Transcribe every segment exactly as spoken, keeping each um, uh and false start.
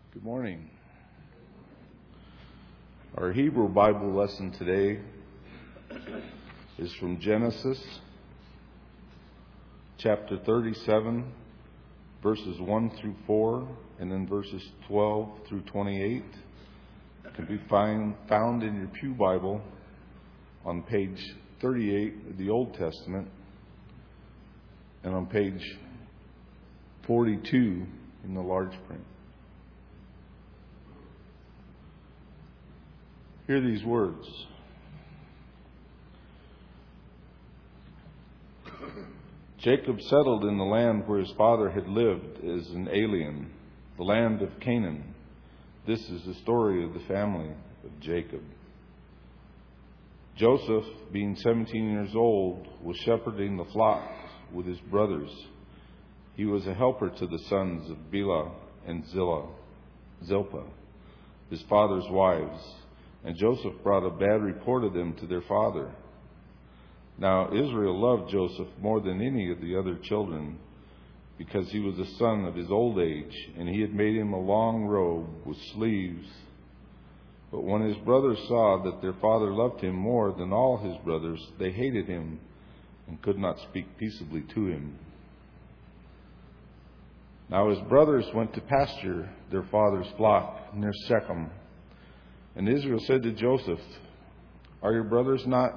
Good morning. Our Hebrew Bible lesson today is from Genesis chapter thirty-seven, verses one through four, and then verses twelve through twenty-eight. It can be find, found in your Pew Bible on page thirty-eight of the Old Testament and on page forty-two in the large print. Hear these words. Jacob settled in the land where his father had lived as an alien, the land of Canaan. This is the story of the family of Jacob. Joseph, being seventeen years old, was shepherding the flock with his brothers. He was a helper to the sons of Bilhah and Zillah, Zilpah, his father's wives. And Joseph brought a bad report of them to their father. Now Israel loved Joseph more than any of the other children, because he was the son of his old age, and he had made him a long robe with sleeves. But when his brothers saw that their father loved him more than all his brothers, they hated him and could not speak peaceably to him. Now his brothers went to pasture their father's flock near Shechem. And Israel said to Joseph, "Are your brothers not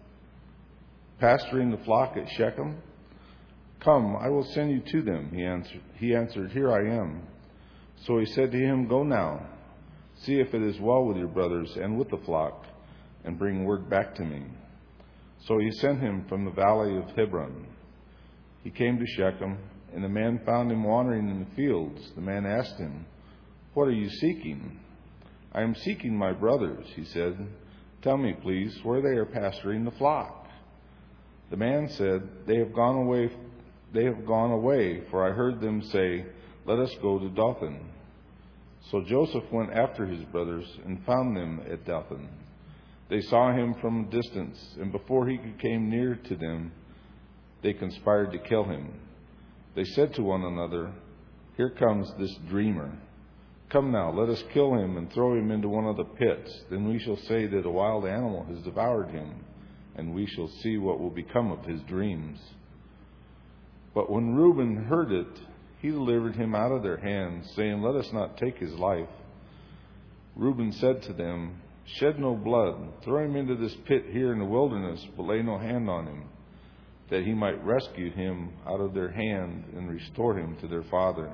pasturing the flock at Shechem? Come, I will send you to them." He answered, he answered, "Here I am." So he said to him, "Go now, see if it is well with your brothers and with the flock, and bring word back to me." So he sent him from the valley of Hebron. He came to Shechem, and the man found him wandering in the fields. The man asked him, "What are you seeking?" "I am seeking my brothers," he said. "Tell me, please, where they are pasturing the flock." The man said, "They have gone away, they have gone away, for I heard them say, 'Let us go to Dothan.'" So Joseph went after his brothers and found them at Dothan. They saw him from a distance, and before he came near to them, they conspired to kill him. They said to one another, "Here comes this dreamer. Come now, let us kill him and throw him into one of the pits. Then we shall say that a wild animal has devoured him, and we shall see what will become of his dreams." But when Reuben heard it, he delivered him out of their hands, saying, "Let us not take his life." Reuben said to them, "Shed no blood. Throw him into this pit here in the wilderness, but lay no hand on him, that he might rescue him out of their hand and restore him to their father."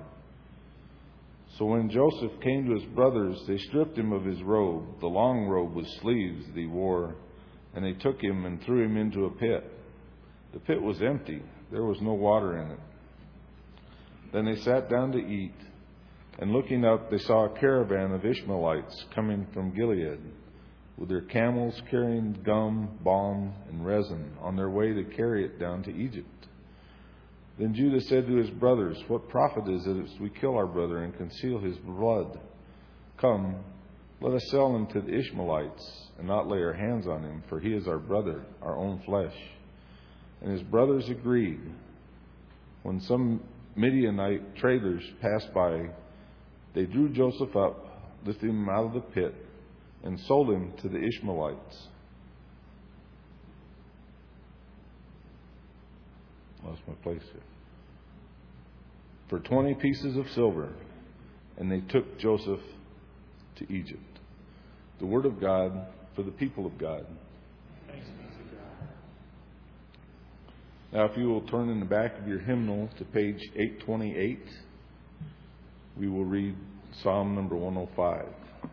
So when Joseph came to his brothers, they stripped him of his robe, the long robe with sleeves that he wore, and they took him and threw him into a pit. The pit was empty. There was no water in it. Then they sat down to eat, and looking up, they saw a caravan of Ishmaelites coming from Gilead, with their camels carrying gum, balm, and resin, on their way to carry it down to Egypt. Then Judah said to his brothers, "What profit is it if we kill our brother and conceal his blood? Come, let us sell him to the Ishmaelites and not lay our hands on him, for he is our brother, our own flesh." And his brothers agreed. When some Midianite traders passed by, they drew Joseph up, lifted him out of the pit, and sold him to the Ishmaelites. Lost my place here. For twenty pieces of silver, and they took Joseph to Egypt. The word of God for the people of God. Thanks be to God. Now, if you will turn in the back of your hymnal to page eight twenty-eight, we will read Psalm number one oh five.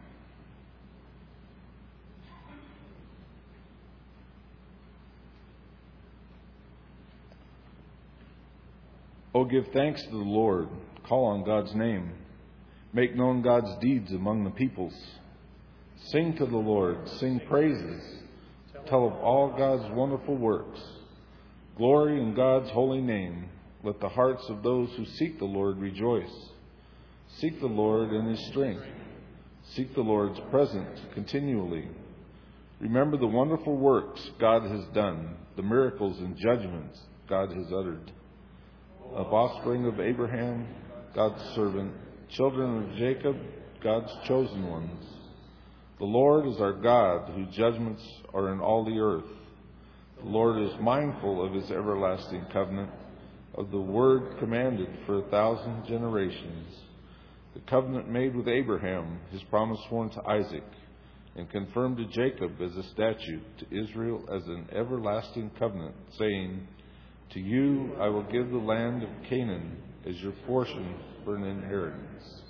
"Oh, give thanks to the Lord, call on God's name, make known God's deeds among the peoples. Sing to the Lord, sing praises, tell of all God's wonderful works. Glory in God's holy name, let the hearts of those who seek the Lord rejoice. Seek the Lord in his strength, seek the Lord's presence continually. Remember the wonderful works God has done, the miracles and judgments God has uttered. Of offspring of Abraham, God's servant, children of Jacob, God's chosen ones. The Lord is our God, whose judgments are in all the earth. The Lord is mindful of his everlasting covenant, of the word commanded for a thousand generations. The covenant made with Abraham, his promise sworn to Isaac, and confirmed to Jacob as a statute, to Israel as an everlasting covenant, saying, to you I will give the land of Canaan as your portion for an inheritance.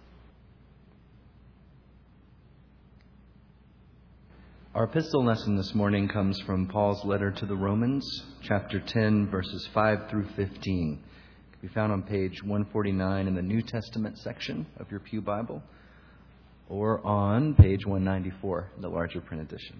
Our epistle lesson this morning comes from Paul's letter to the Romans, chapter ten, verses five through fifteen. It can be found on page one forty-nine in the New Testament section of your Pew Bible, or on page one ninety-four, the larger print edition.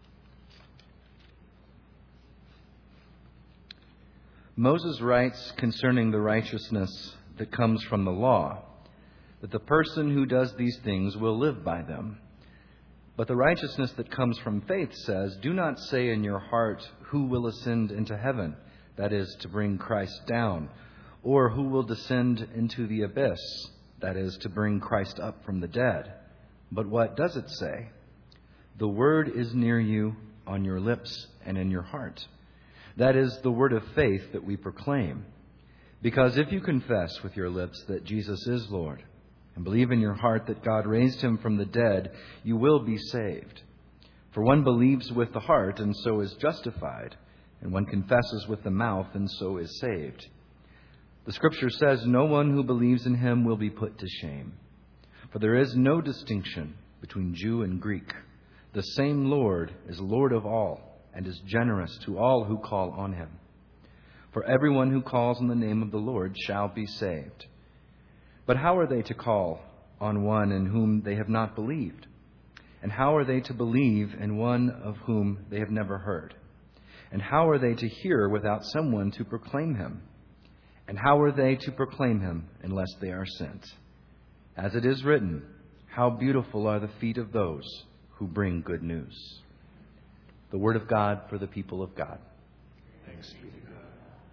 Moses writes concerning the righteousness that comes from the law, that the person who does these things will live by them. But the righteousness that comes from faith says, do not say in your heart, who will ascend into heaven, that is, to bring Christ down, or who will descend into the abyss, that is, to bring Christ up from the dead. But what does it say? The word is near you, on your lips and in your heart. That is the word of faith that we proclaim. Because if you confess with your lips that Jesus is Lord, and believe in your heart that God raised him from the dead, you will be saved. For one believes with the heart, and so is justified, and one confesses with the mouth, and so is saved. The Scripture says, no one who believes in him will be put to shame. For there is no distinction between Jew and Greek. The same Lord is Lord of all, and is generous to all who call on him. For everyone who calls on the name of the Lord shall be saved. But how are they to call on one in whom they have not believed? And how are they to believe in one of whom they have never heard? And how are they to hear without someone to proclaim him? And how are they to proclaim him unless they are sent? As it is written, how beautiful are the feet of those who bring good news. The word of God for the people of God. Thanks be to God.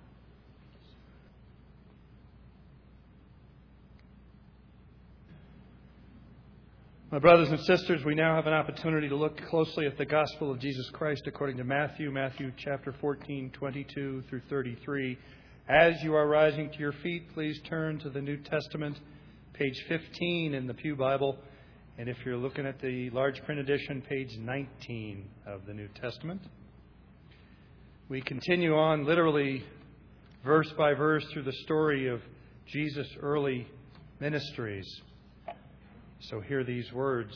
My brothers and sisters, we now have an opportunity to look closely at the gospel of Jesus Christ according to Matthew, Matthew chapter fourteen, twenty-two through thirty-three. As you are rising to your feet, please turn to the New Testament, page fifteen in the Pew Bible. And if you're looking at the large print edition, page nineteen of the New Testament. We continue on literally verse by verse through the story of Jesus' early ministries. So hear these words.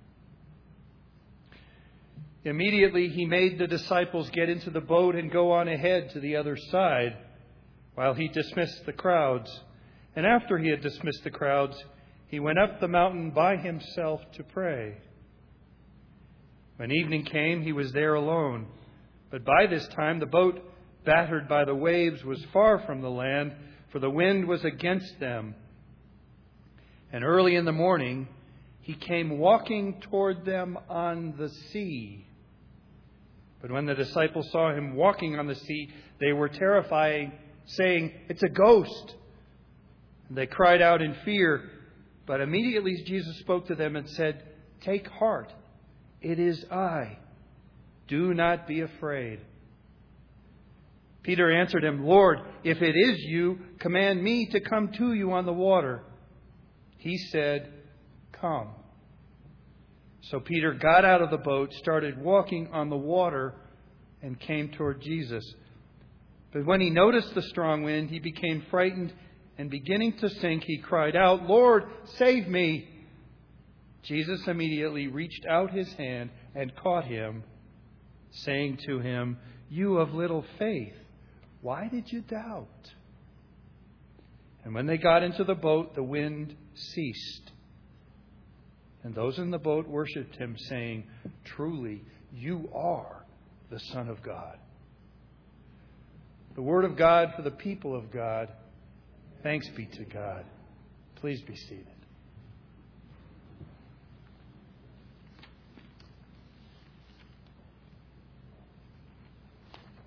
Immediately he made the disciples get into the boat and go on ahead to the other side while he dismissed the crowds. And after he had dismissed the crowds, he went up the mountain by himself to pray. When evening came, he was there alone. But by this time the boat, battered by the waves, was far from the land, for the wind was against them. And early in the morning, he came walking toward them on the sea. But when the disciples saw him walking on the sea, they were terrified, saying, "It's a ghost." And they cried out in fear. But immediately Jesus spoke to them and said, "Take heart, it is I. Do not be afraid." Peter answered him, "Lord, if it is you, command me to come to you on the water." He said, "Come." So Peter got out of the boat, started walking on the water, and came toward Jesus. But when he noticed the strong wind, he became frightened, and beginning to sink, he cried out, "Lord, save me!" Jesus immediately reached out his hand and caught him, saying to him, "You of little faith, why did you doubt?" And when they got into the boat, the wind ceased. And those in the boat worshipped him, saying, "Truly, you are the Son of God." The word of God for the people of God. Thanks be to God. Please be seated.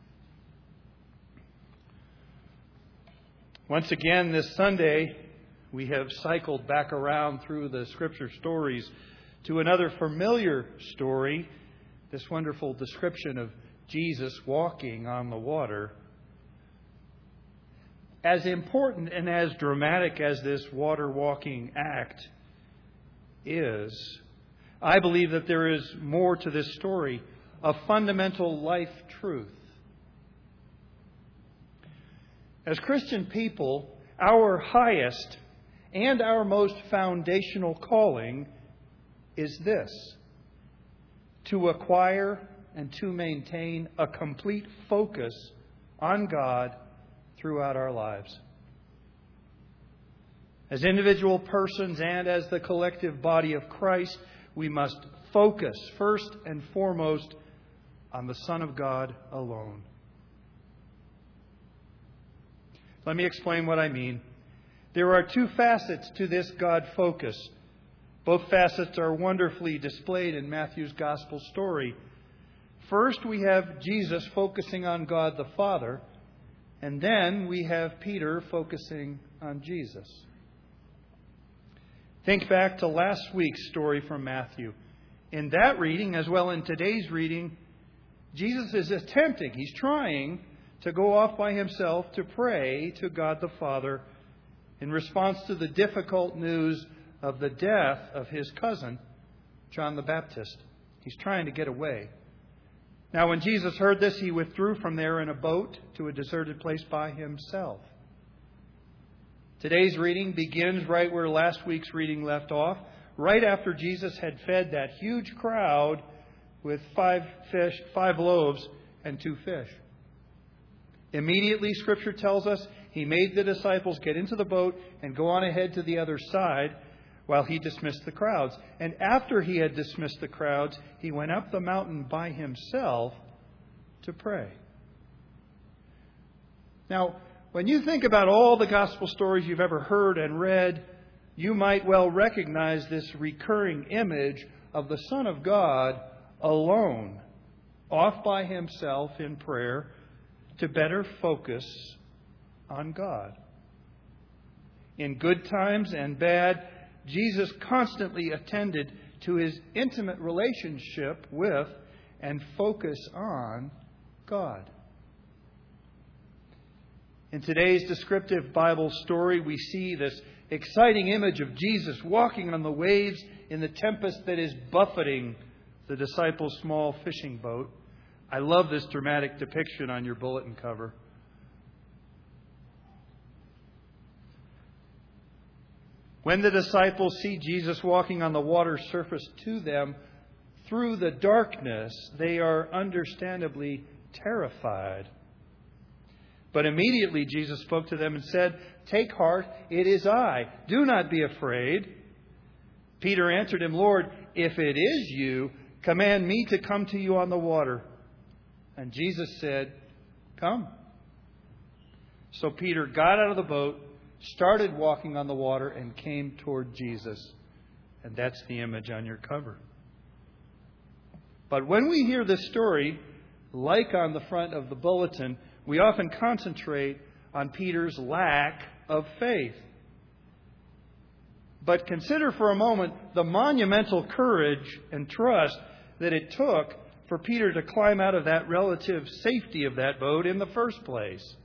Once again this Sunday, we have cycled back around through the Scripture stories to another familiar story, this wonderful description of Jesus walking on the water. As important and as dramatic as this water walking act is, I believe that there is more to this story, a fundamental life truth. As Christian people, our highest and our most foundational calling is this: to acquire and to maintain a complete focus on God throughout our lives. As individual persons and as the collective body of Christ, we must focus first and foremost on the Son of God alone. Let me explain what I mean. There are two facets to this God focus. Both facets are wonderfully displayed in Matthew's Gospel story. First, we have Jesus focusing on God the Father, and then we have Peter focusing on Jesus. Think back to last week's story from Matthew. In that reading, as well in today's reading, Jesus is attempting, he's trying to go off by himself to pray to God the Father in response to the difficult news of the death of his cousin, John the Baptist. He's trying to get away. Now, when Jesus heard this, he withdrew from there in a boat to a deserted place by himself. Today's reading begins right where last week's reading left off, right after Jesus had fed that huge crowd with five fish, five loaves and two fish. Immediately, Scripture tells us, he made the disciples get into the boat and go on ahead to the other side while he dismissed the crowds. And after he had dismissed the crowds, he went up the mountain by himself to pray. Now, when you think about all the gospel stories you've ever heard and read, you might well recognize this recurring image of the Son of God alone, off by himself in prayer, to better focus on God. In good times and bad, Jesus constantly attended to his intimate relationship with and focus on God. In today's descriptive Bible story, we see this exciting image of Jesus walking on the waves in the tempest that is buffeting the disciples' small fishing boat. I love this dramatic depiction on your bulletin cover. When the disciples see Jesus walking on the water's surface to them through the darkness, they are understandably terrified. But immediately Jesus spoke to them and said, "Take heart, it is I. Do not be afraid." Peter answered him, "Lord, if it is you, command me to come to you on the water." And Jesus said, "Come." So Peter got out of the boat, started walking on the water, and came toward Jesus. And that's the image on your cover. But when we hear this story, like on the front of the bulletin, we often concentrate on Peter's lack of faith. But consider for a moment the monumental courage and trust that it took for Peter to climb out of that relative safety of that boat in the first place.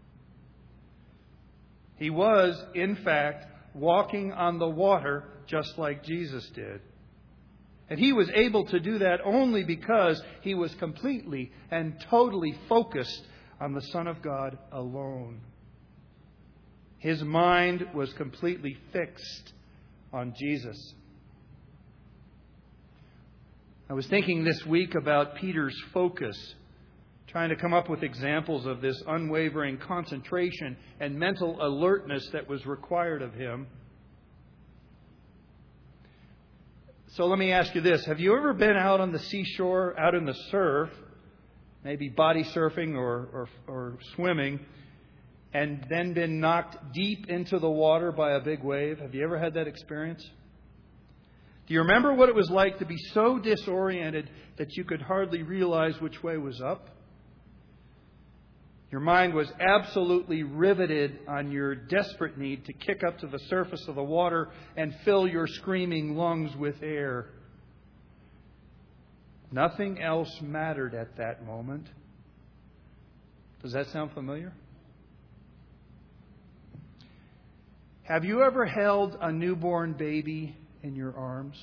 He was, in fact, walking on the water just like Jesus did. And he was able to do that only because he was completely and totally focused on the Son of God alone. His mind was completely fixed on Jesus. I was thinking this week about Peter's focus, trying to come up with examples of this unwavering concentration and mental alertness that was required of him. So let me ask you this. Have you ever been out on the seashore, out in the surf, maybe body surfing or, or, or swimming, and then been knocked deep into the water by a big wave? Have you ever had that experience? Do you remember what it was like to be so disoriented that you could hardly realize which way was up? Your mind was absolutely riveted on your desperate need to kick up to the surface of the water and fill your screaming lungs with air. Nothing else mattered at that moment. Does that sound familiar? Have you ever held a newborn baby in your arms?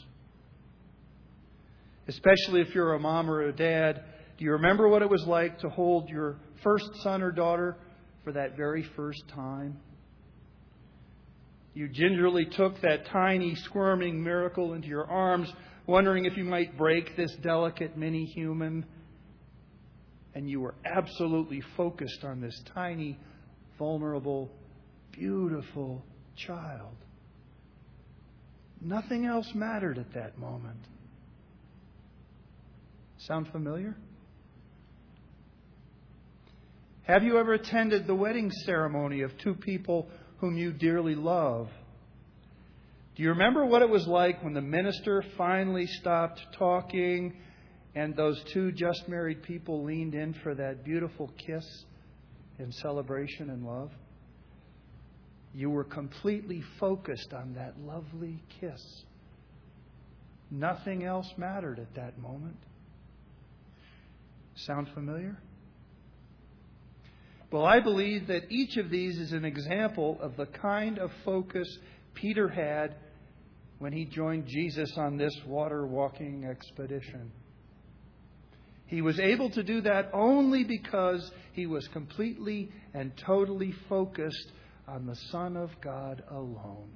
Especially if you're a mom or a dad, do you remember what it was like to hold your first son or daughter for that very first time? You gingerly took that tiny, squirming miracle into your arms, wondering if you might break this delicate mini-human. And you were absolutely focused on this tiny, vulnerable, beautiful child. Nothing else mattered at that moment. Sound familiar? Have you ever attended the wedding ceremony of two people whom you dearly love? Do you remember what it was like when the minister finally stopped talking and those two just married people leaned in for that beautiful kiss in celebration and love? You were completely focused on that lovely kiss. Nothing else mattered at that moment. Sound familiar? Well, I believe that each of these is an example of the kind of focus Peter had when he joined Jesus on this water walking expedition. He was able to do that only because he was completely and totally focused on the Son of God alone.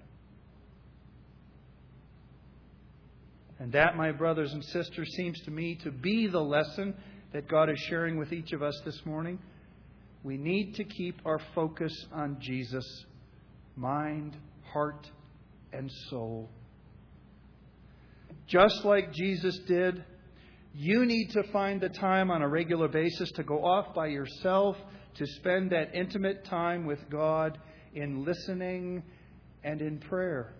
And that, my brothers and sisters, seems to me to be the lesson that God is sharing with each of us this morning. We need to keep our focus on Jesus, mind, heart, and soul. Just like Jesus did, you need to find the time on a regular basis to go off by yourself to spend that intimate time with God in listening and in prayer.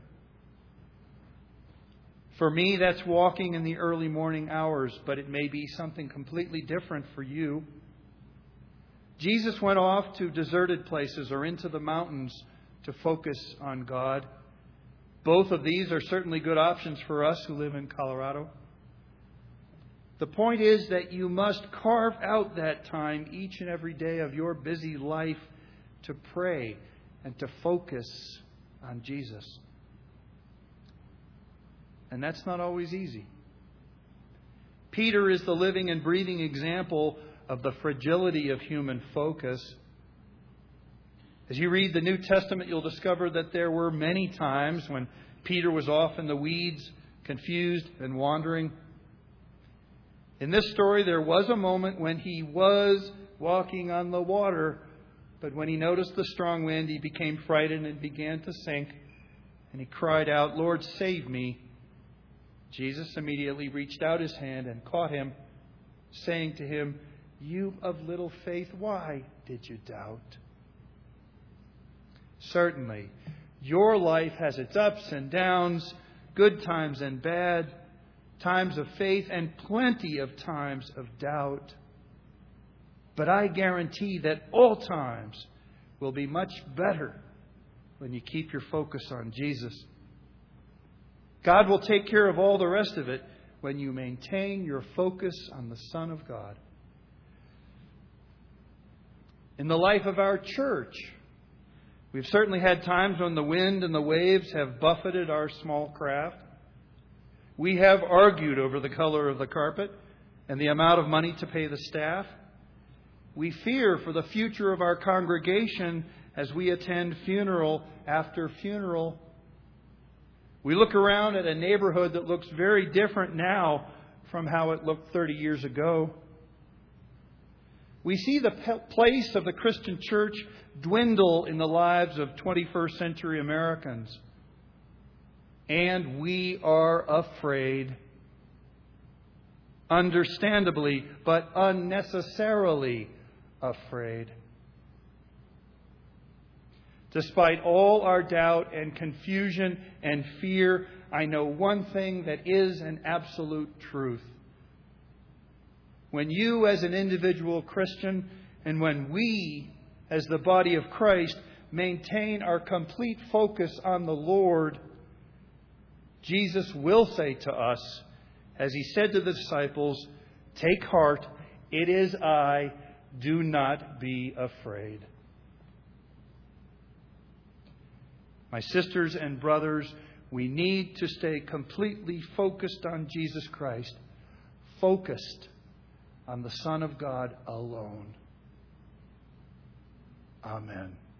For me, that's walking in the early morning hours, but it may be something completely different for you. Jesus went off to deserted places or into the mountains to focus on God. Both of these are certainly good options for us who live in Colorado. The point is that you must carve out that time each and every day of your busy life to pray and to focus on Jesus. And that's not always easy. Peter is the living and breathing example of the fragility of human focus. As you read the New Testament, you'll discover that there were many times when Peter was off in the weeds, confused and wandering. In this story, there was a moment when he was walking on the water, but when he noticed the strong wind, he became frightened and began to sink. And he cried out, "Lord, save me." Jesus immediately reached out his hand and caught him, saying to him, "You of little faith, why did you doubt?" Certainly, your life has its ups and downs, good times and bad, times of faith and plenty of times of doubt. But I guarantee that all times will be much better when you keep your focus on Jesus. God will take care of all the rest of it when you maintain your focus on the Son of God. In the life of our church, we've certainly had times when the wind and the waves have buffeted our small craft. We have argued over the color of the carpet and the amount of money to pay the staff. We fear for the future of our congregation as we attend funeral after funeral. We look around at a neighborhood that looks very different now from how it looked thirty years ago. We see the place of the Christian church dwindle in the lives of twenty-first century Americans. And we are afraid. Understandably, but unnecessarily afraid. Despite all our doubt and confusion and fear, I know one thing that is an absolute truth. When you, as an individual Christian, And when we, as the body of Christ, maintain our complete focus on the Lord, Jesus will say to us, as He said to the disciples, "Take heart, it is I, do not be afraid." My sisters and brothers, we need to stay completely focused on Jesus Christ, focused on the Son of God alone. Amen.